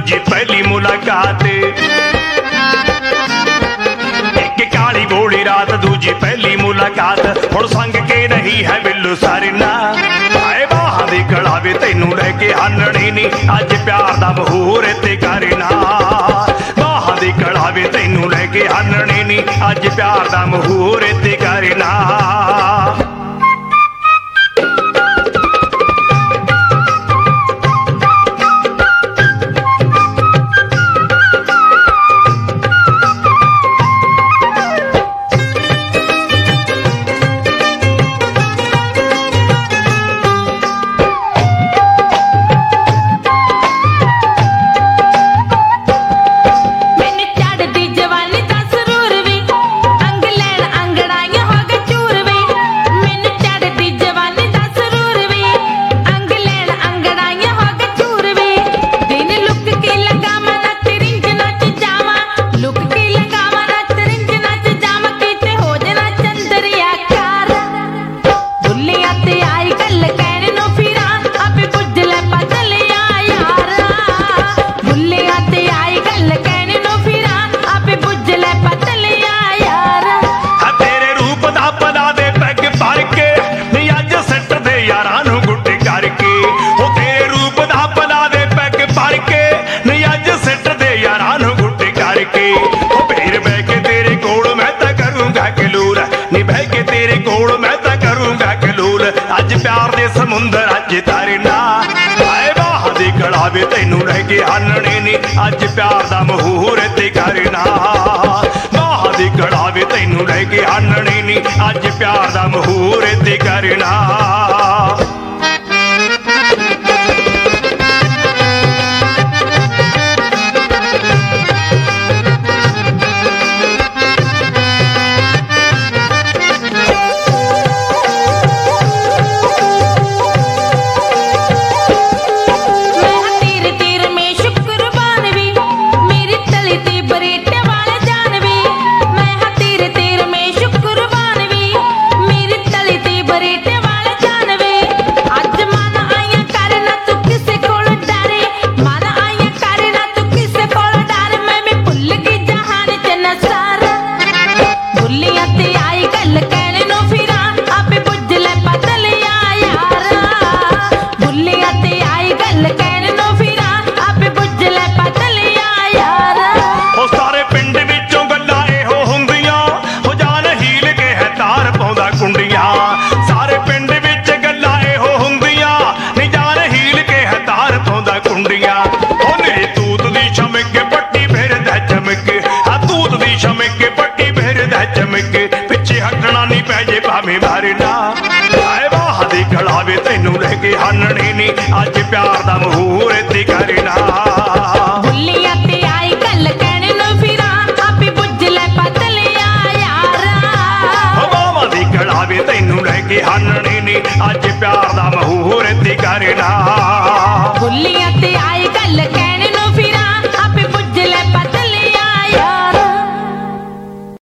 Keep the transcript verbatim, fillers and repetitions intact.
दूजी पहली मुलाकात। एक काली गोली रात दूजी पहली मुलाकात, हुण संग के नहीं है बिल्लू सारिना। आए बाहां दी कड़ावे तैनू लैके आनणी नी, अज प्यार दा महूर ते करना। बाहां दी कड़ावे तैनू लैके आनणी नी, अज प्यार दा महूर ते करना। अज प्यार दे समुंदर अज तरना। आए बाहां दी कड़ावे तैनू लैके आनणी नी, अज प्यार दा महूर ते करना। बाहां दी कड़ावे तैनू लैके आनणी नी, अज प्यार दा महूर ते करना। पिछे हटना नहीं पै जे भावें मरना। आए बाहां दी कड़ावे तैनू लैके आनणी नी, अज प्यार दा महूर ते करना। भुल्लिया ते आई गल कहने नूं फिरां, आपे बुझ लै पतलिया यारा। बाहां दी कड़ावे तैनू लैके आनणी नी, अज प्यार दा महूर ते करना। भुल्लिया ते